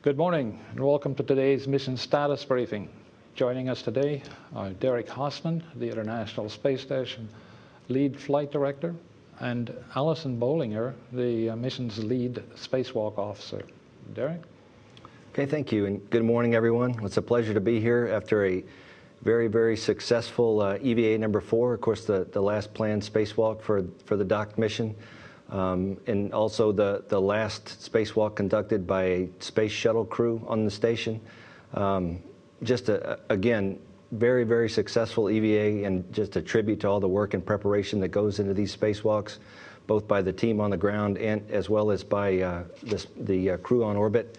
Good morning and welcome to today's mission status briefing. Joining us today are Derek Hossman, the International Space Station Lead Flight Director, and Alison Bollinger, the mission's Lead Spacewalk Officer. Derek? Okay, thank you, and good morning, everyone. It's a pleasure to be here after a very successful EVA number 4, of course, the last planned spacewalk for the docked mission. And also the last spacewalk conducted by a space shuttle crew on the station. Again, very successful EVA, and just a tribute to all the work and preparation that goes into these spacewalks, both by the team on the ground and as well as by the crew on orbit.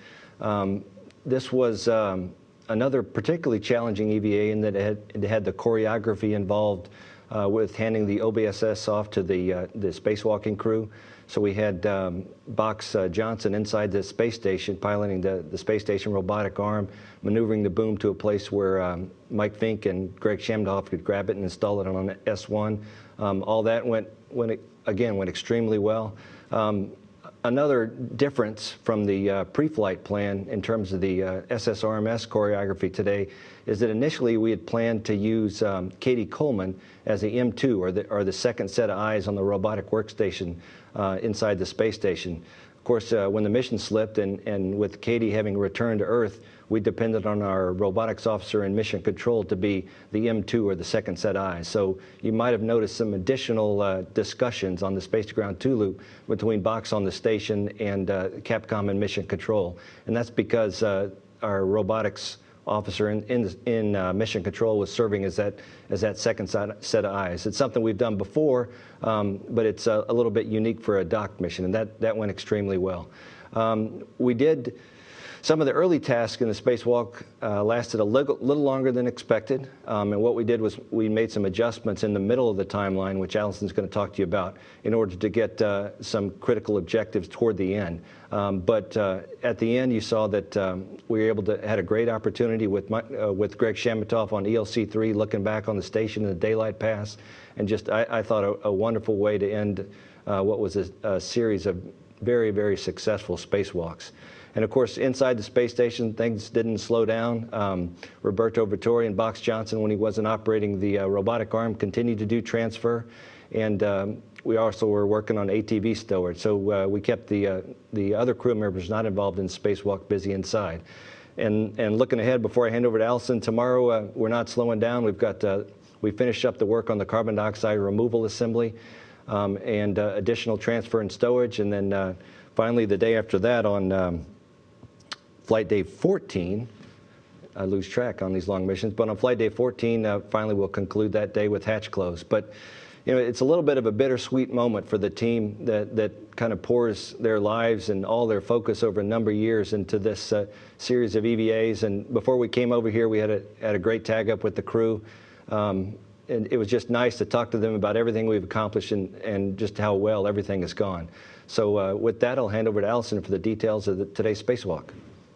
This was another particularly challenging EVA in that it had the choreography involved with handing the OBSS off to the spacewalking crew. So we had Box Johnson inside the space station, piloting the space station robotic arm, maneuvering the boom to a place where Mike Fink and Greg Shamdoff could grab it and install it on S1. All that went extremely well. Another difference from the pre-flight plan in terms of the SSRMS choreography today is that initially we had planned to use Katie Coleman as the M2, or the second set of eyes on the robotic workstation inside the space station. Of course, when the mission slipped and with Katie having returned to Earth, we depended on our robotics officer in mission control to be the M2, or the second set eyes. So you might have noticed some additional discussions on the Space-to-Ground 2 loop between Box on the station and Capcom and mission control. And that's because our robotics officer in mission control was serving as that second set of eyes. It's something we've done before, but it's a little bit unique for a docked mission, and that went extremely well. We did some of the early tasks in the spacewalk lasted a little longer than expected, and what we did was we made some adjustments in the middle of the timeline, which Alison's going to talk to you about, in order to get some critical objectives toward the end. But at the end, you saw that we were able to had a great opportunity with Greg Shamatoff on ELC-3, looking back on the station in the daylight pass, and just I thought a wonderful way to end what was a series of very successful spacewalks. And of course, inside the space station, things didn't slow down. Roberto Vittori and Box Johnson, when he wasn't operating the robotic arm, continued to do transfer. And we also were working on ATV stowage. So we kept the other crew members not involved in the spacewalk busy inside. And looking ahead, before I hand over to Alison, tomorrow we're not slowing down. We finished up the work on the carbon dioxide removal assembly and additional transfer and stowage. And then finally, the day after that, on flight day 14, I lose track on these long missions, but on flight day 14, finally we'll conclude that day with hatch close. But you know, it's a little bit of a bittersweet moment for the team that kind of pours their lives and all their focus over a number of years into this series of EVAs. And before we came over here, we had a great tag up with the crew. And it was just nice to talk to them about everything we've accomplished and just how well everything has gone. So with that, I'll hand over to Alison for the details of today's spacewalk.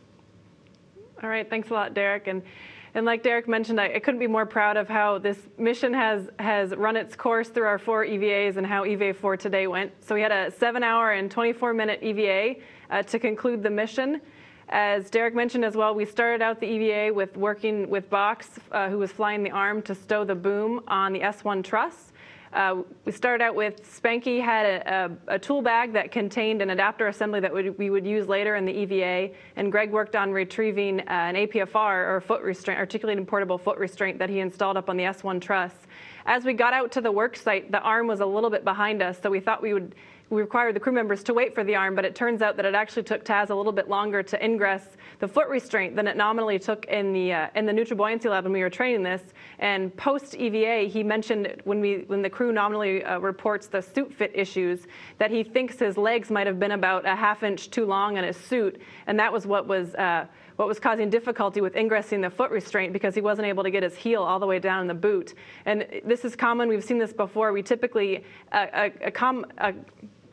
All right, thanks a lot, Derek. And like Derek mentioned, I couldn't be more proud of how this mission has run its course through our 4 EVAs and how EVA 4 today went. So we had a 7-hour and 24-minute EVA to conclude the mission. As Derek mentioned as well, we started out the EVA with working with Box, who was flying the arm to stow the boom on the S1 truss. We started out with Spanky had a tool bag that contained an adapter assembly that we would use later in the EVA, and Greg worked on retrieving an APFR, or foot restraint, articulating portable foot restraint, that he installed up on the S1 truss. As we got out to the work site, the arm was a little bit behind us, so we thought we required the crew members to wait for the arm, but it turns out that it actually took Taz a little bit longer to ingress the foot restraint than it nominally took in the neutral buoyancy lab when we were training this. And post EVA, he mentioned when the crew nominally reports the suit fit issues, that he thinks his legs might have been about a ½ inch too long in his suit, and that was what was causing difficulty with ingressing the foot restraint, because he wasn't able to get his heel all the way down in the boot. And this is common. We've seen this before. We typically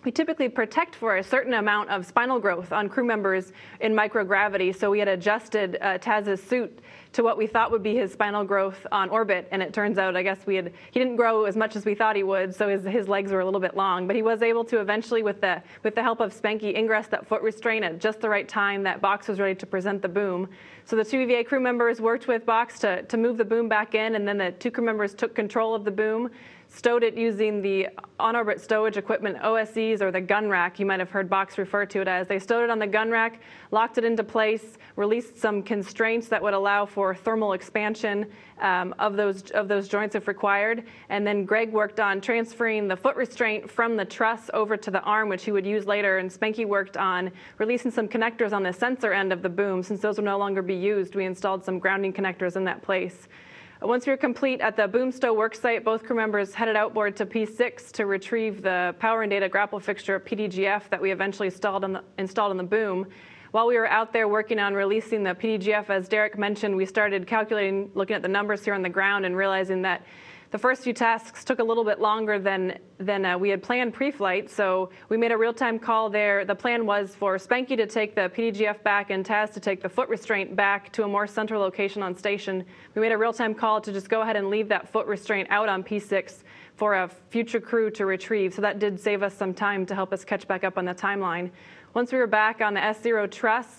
we typically protect for a certain amount of spinal growth on crew members in microgravity. So we had adjusted Taz's suit to what we thought would be his spinal growth on orbit. And it turns out, I guess he didn't grow as much as we thought he would. So his legs were a little bit long, but he was able to eventually, with the help of Spanky, ingress that foot restraint at just the right time that Box was ready to present the boom. So the 2 EVA crew members worked with Box to move the boom back in, and then the 2 crew members took control of the boom, stowed it using the on-orbit stowage equipment, OSEs, or the gun rack. You might have heard Box refer to it as. They stowed it on the gun rack, locked it into place, released some constraints that would allow for thermal expansion of those joints if required. And then Greg worked on transferring the foot restraint from the truss over to the arm, which he would use later. And Spanky worked on releasing some connectors on the sensor end of the boom. Since those would no longer be used, we installed some grounding connectors in that place. Once we were complete at the boom stow worksite, both crew members headed outboard to P6 to retrieve the power and data grapple fixture PDGF that we eventually installed on the boom. While we were out there working on releasing the PDGF, as Derek mentioned, we started calculating, looking at the numbers here on the ground, and realizing that the first few tasks took a little bit longer than we had planned pre-flight, so we made a real-time call there. The plan was for Spanky to take the PDGF back and Taz to take the foot restraint back to a more central location on station. We made a real-time call to just go ahead and leave that foot restraint out on P6 for a future crew to retrieve, so that did save us some time to help us catch back up on the timeline. Once we were back on the S0 truss,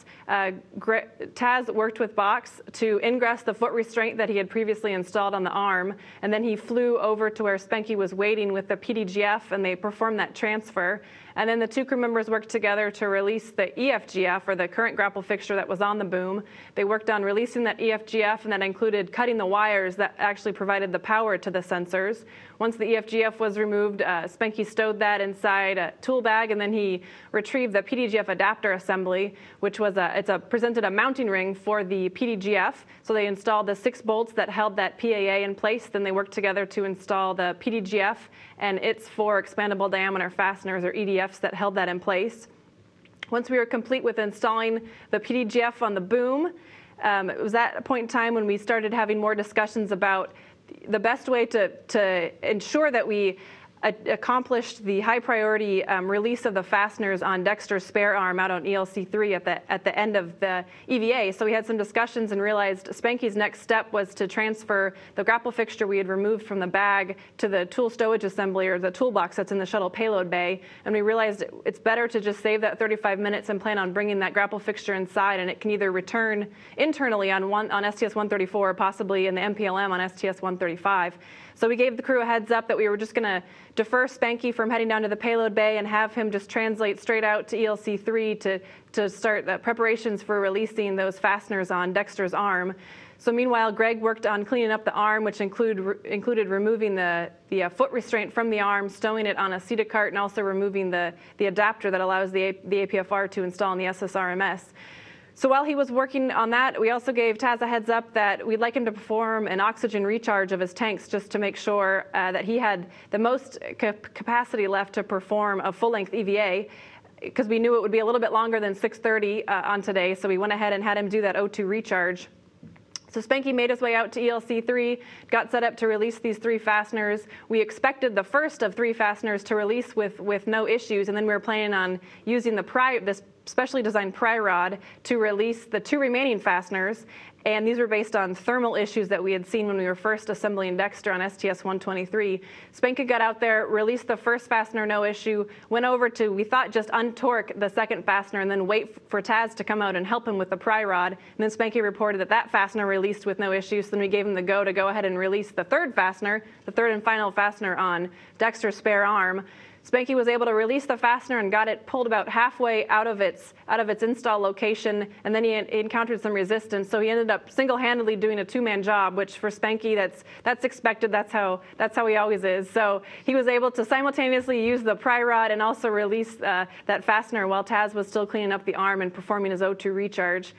Taz worked with Box to ingress the foot restraint that he had previously installed on the arm, and then he flew over to where Spanky was waiting with the PDGF, and they performed that transfer. And then the 2 crew members worked together to release the EFGF, or the current grapple fixture that was on the boom. They worked on releasing that EFGF, and that included cutting the wires that actually provided the power to the sensors. Once the EFGF was removed, Spanky stowed that inside a tool bag, and then he retrieved the PDGF adapter assembly, which was presented a mounting ring for the PDGF. So they installed the 6 bolts that held that PAA in place. Then they worked together to install the PDGF and its 4 expandable diameter fasteners, or EDFs, that held that in place. Once we were complete with installing the PDGF on the boom, it was at a point in time when we started having more discussions about the best way to ensure that we accomplished the high priority release of the fasteners on Dexter's spare arm out on ELC3 at the end of the EVA. So we had some discussions and realized Spanky's next step was to transfer the grapple fixture we had removed from the bag to the tool stowage assembly, or the toolbox that's in the shuttle payload bay. And we realized it's better to just save that 35 minutes and plan on bringing that grapple fixture inside, and it can either return internally on STS-134 or possibly in the MPLM on STS-135. So we gave the crew a heads up that we were just going to defer Spanky from heading down to the payload bay and have him just translate straight out to ELC3 to start the preparations for releasing those fasteners on Dexter's arm. So meanwhile, Greg worked on cleaning up the arm, which included removing the foot restraint from the arm, stowing it on a CETA cart, and also removing the adapter that allows the APFR to install in the SSRMS. So while he was working on that, we also gave Taz a heads up that we'd like him to perform an oxygen recharge of his tanks, just to make sure that he had the most capacity left to perform a full-length EVA, because we knew it would be a little bit longer than 6:30 on today, so we went ahead and had him do that O2 recharge. So Spanky made his way out to ELC3, got set up to release these 3 fasteners. We expected the first of 3 fasteners to release with no issues, and then we were planning on using this specially designed pry rod to release the 2 remaining fasteners, and these were based on thermal issues that we had seen when we were first assembling Dexter on STS-123. Spanky got out there, released the first fastener, no issue, went over to, we thought, just untorque the second fastener and then wait for Taz to come out and help him with the pry rod. And then Spanky reported that fastener released with no issues, so then we gave him the go to go ahead and release the third fastener, the third and final fastener on Dexter's spare arm. Spanky was able to release the fastener and got it pulled about halfway out of its install location, and then he encountered some resistance. So he ended up single-handedly doing a 2-man job, which for Spanky, that's expected. That's how he always is. So he was able to simultaneously use the pry rod and also release that fastener while Taz was still cleaning up the arm and performing his O2 recharge.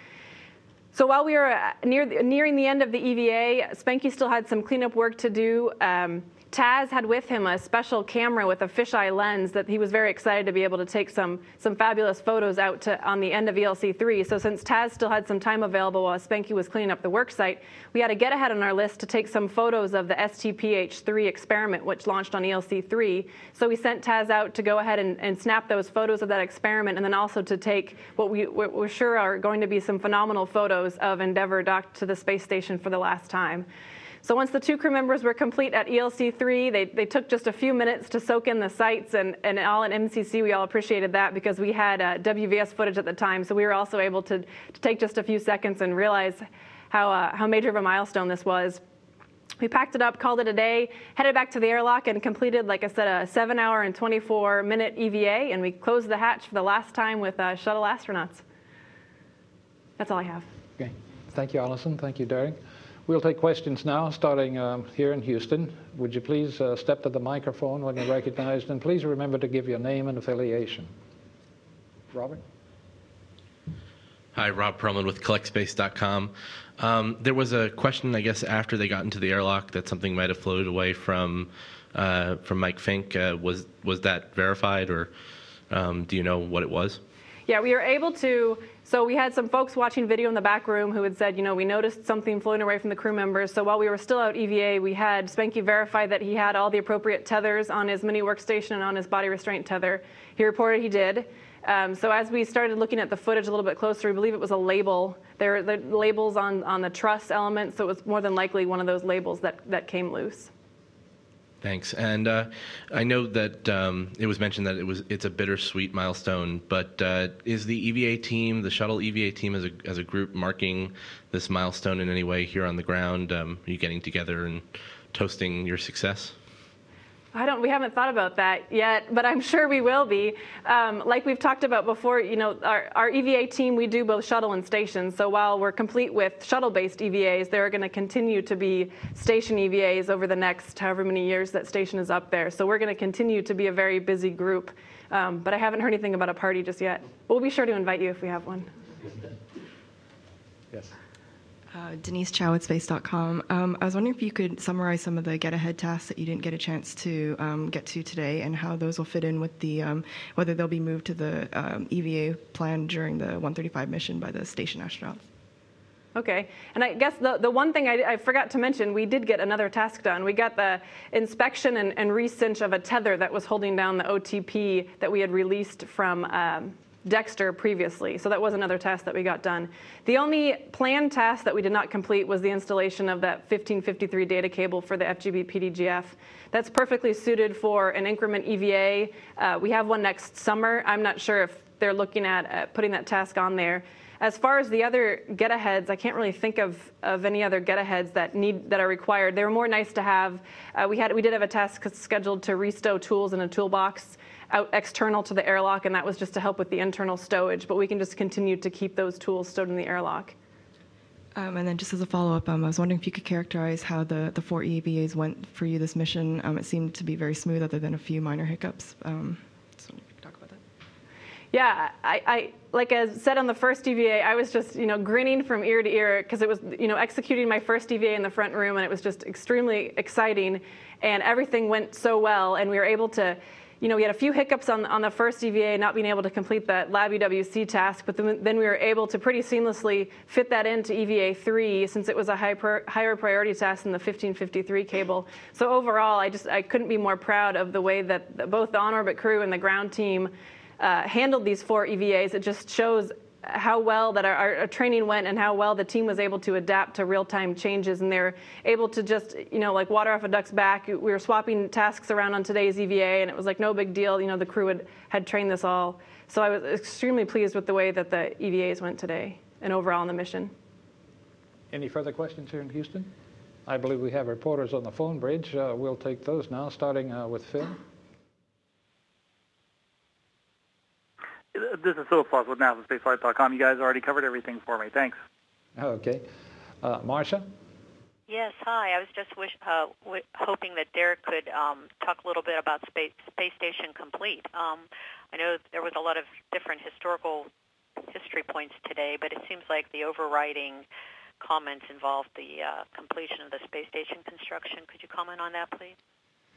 So while we were nearing the end of the EVA, Spanky still had some cleanup work to do. Taz had with him a special camera with a fisheye lens that he was very excited to be able to take some fabulous photos out on the end of ELC3. So since Taz still had some time available while Spanky was cleaning up the work site, we had a get ahead on our list to take some photos of the STPH3 experiment, which launched on ELC3. So we sent Taz out to go ahead and snap those photos of that experiment, and then also to take what we're sure are going to be some phenomenal photos of Endeavour docked to the space station for the last time. So once the 2 crew members were complete at ELC3, they took just a few minutes to soak in the sights, and all at MCC, we all appreciated that because we had WVS footage at the time, so we were also able to take just a few seconds and realize how major of a milestone this was. We packed it up, called it a day, headed back to the airlock, and completed, like I said, a 7-hour and 24-minute EVA, and we closed the hatch for the last time with shuttle astronauts. That's all I have. Okay. Thank you, Alison. Thank you, Derek. We'll take questions now, starting here in Houston. Would you please step to the microphone when you're recognized, and please remember to give your name and affiliation. Robert? Hi, Rob Perlman with CollectSpace.com. There was a question, I guess, after they got into the airlock that something might have floated away from Mike Fink. Was that verified, or do you know what it was? Yeah, we were able to, so we had some folks watching video in the back room who had said, we noticed something floating away from the crew members. So while we were still out EVA, we had Spanky verify that he had all the appropriate tethers on his mini workstation and on his body restraint tether. He reported he did. So as we started looking at the footage a little bit closer, we believe it was a label. There were the labels on the truss element, so it was more than likely one of those labels that came loose. Thanks. And I know that it was mentioned that it's a bittersweet milestone, but is the EVA team, the shuttle EVA team as a group, marking this milestone in any way here on the ground? Are you getting together and toasting your success? We haven't thought about that yet, but I'm sure we will be. Like we've talked about before, our EVA team, we do both shuttle and station. So while we're complete with shuttle-based EVAs, there are going to continue to be station EVAs over the next however many years that station is up there. So we're going to continue to be a very busy group. But I haven't heard anything about a party just yet. We'll be sure to invite you if we have one. Yes. Denise Chow at Space.com. I was wondering if you could summarize some of the get-ahead tasks that you didn't get a chance to get to today, and how those will fit in with the whether they'll be moved to the EVA plan during the 135 mission by the station astronauts. Okay, and I guess the one thing I forgot to mention, we did get another task done. We got the inspection and recinch of a tether that was holding down the OTP that we had released from Dexter previously, so that was another task that we got done. The only planned task that we did not complete was the installation of that 1553 data cable for the FGB PDGF. That's perfectly suited for an increment EVA. We have one next summer. I'm not sure if they're looking at putting that task on there. As far as the other get-aheads, I can't really think of any other get-aheads that are required. They were more nice to have. We did have a task scheduled to restow tools in a toolbox out external to the airlock, and that was just to help with the internal stowage, but we can just continue to keep those tools stowed in the airlock. And then just as a follow-up, I was wondering if you could characterize how the 4 EVAs went for you this mission. It seemed to be very smooth other than a few minor hiccups. So if you could talk about that. Yeah, I like I said on the first EVA, I was just grinning from ear to ear because it was executing my first EVA in the front room, and it was just extremely exciting, and everything went so well, and we were able to we had a few hiccups on the first EVA, not being able to complete that lab EWC task, but then we were able to pretty seamlessly fit that into EVA 3 since it was a higher priority task than the 1553 cable. So overall, I couldn't be more proud of the way that both the on-orbit crew and the ground team handled these 4 EVAs. It just shows how well that our training went and how well the team was able to adapt to real-time changes, and they're able to just, like water off a duck's back. We were swapping tasks around on today's EVA, and it was like no big deal. The crew had trained this all. So I was extremely pleased with the way that the EVAs went today and overall on the mission. Any further questions here in Houston? I believe we have reporters on the phone bridge. We'll take those now, starting with Phil. This is Philip Foss with NASASpaceflight.com. You guys already covered everything for me. Thanks. Okay. Marcia? Yes, hi. I was just hoping that Derek could talk a little bit about Space Station Complete. I know there was a lot of different history points today, but it seems like the overriding comments involved the completion of the space station construction. Could you comment on that, please?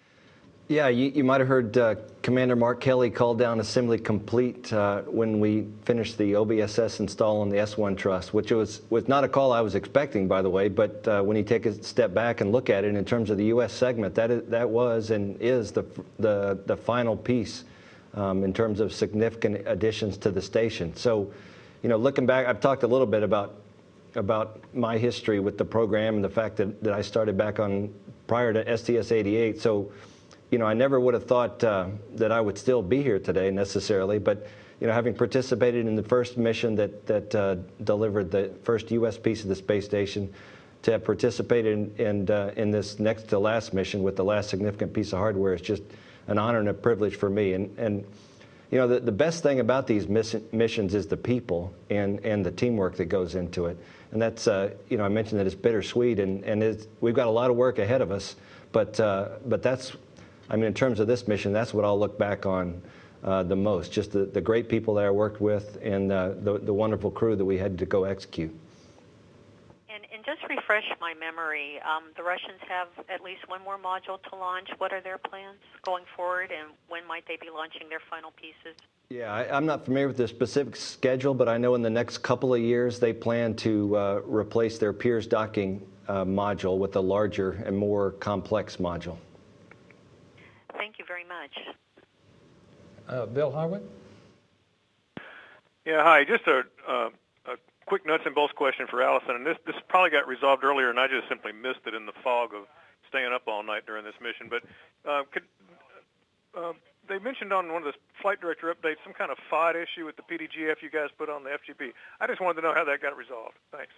Yeah, you might have heard Commander Mark Kelly call down assembly complete when we finished the OBSS install on the S1 truss, which was not a call I was expecting, by the way, but when you take a step back and look at it in terms of the U.S. segment, that was and is the final piece in terms of significant additions to the station. So, looking back, I've talked a little bit about my history with the program and the fact that I started back on prior to STS-88. So, I never would have thought that I would still be here today necessarily, but having participated in the first mission that delivered the first U.S. piece of the space station, to have participated in this next to last mission with the last significant piece of hardware is just an honor and a privilege for me. And the best thing about these missions is the people and the teamwork that goes into it. And that's I mentioned that it's bittersweet, and we've got a lot of work ahead of us, but that's. In terms of this mission, that's what I'll look back on the most, just the great people that I worked with and the wonderful crew that we had to go execute. And just refresh my memory, the Russians have at least one more module to launch. What are their plans going forward, and when might they be launching their final pieces? Yeah, I'm not familiar with the specific schedule, but I know in the next couple of years they plan to replace their Pirs docking module with a larger and more complex module. Thank you very much. Bill Harwood? Yeah, hi. Just a quick nuts and bolts question for Allison. And this probably got resolved earlier, and I just simply missed it in the fog of staying up all night during this mission. But they mentioned on one of the flight director updates some kind of FOD issue with the PDGF you guys put on the FGP. I just wanted to know how that got resolved. Thanks.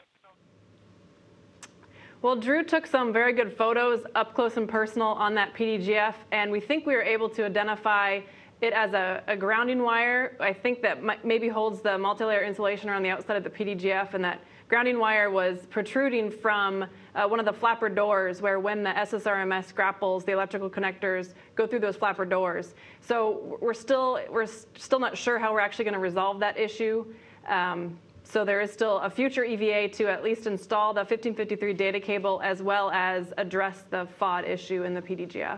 Well, Drew took some very good photos up close and personal on that PDGF, and we think we were able to identify it as a grounding wire. I think that maybe holds the multi-layer insulation around the outside of the PDGF, and that grounding wire was protruding from one of the flapper doors where when the SSRMS grapples, the electrical connectors go through those flapper doors. So we're still not sure how we're actually going to resolve that issue. So there is still a future EVA to at least install the 1553 data cable as well as address the FOD issue in the PDGF.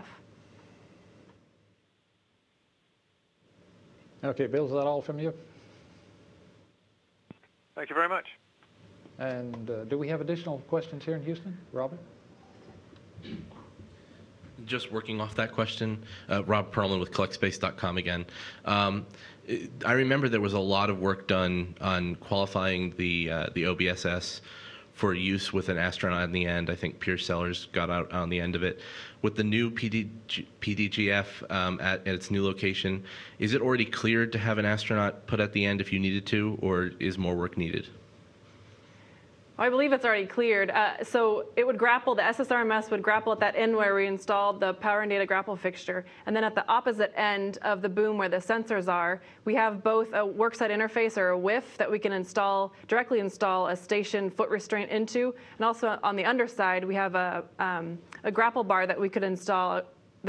Okay, Bill, is that all from you? Thank you very much. And do we have additional questions here in Houston? Robert? Just working off that question, Rob Perlman with CollectSpace.com again. I remember there was a lot of work done on qualifying the OBSS for use with an astronaut in the end. I think Piers Sellers got out on the end of it. With the new PDGF at its new location, is it already cleared to have an astronaut put at the end if you needed to, or is more work needed? I believe it's already cleared. So it would grapple, the SSRMS would grapple at that end where we installed the power and data grapple fixture. And then at the opposite end of the boom where the sensors are, we have both a worksite interface or a WIF that we can directly install a station foot restraint into. And also on the underside, we have a grapple bar that we could install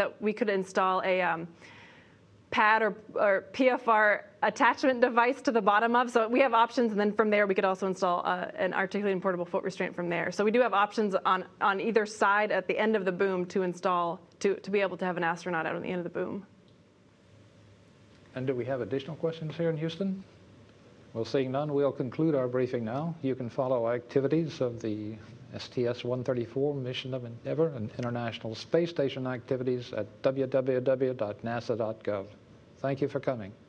a pad or PFR attachment device to the bottom of. So we have options, and then from there we could also install an articulating portable foot restraint from there. So we do have options on either side at the end of the boom to install, to be able to have an astronaut out on the end of the boom. And do we have additional questions here in Houston? Well, seeing none, we'll conclude our briefing now. You can follow activities of the STS-134 Mission of Endeavour and International Space Station activities at www.nasa.gov. Thank you for coming.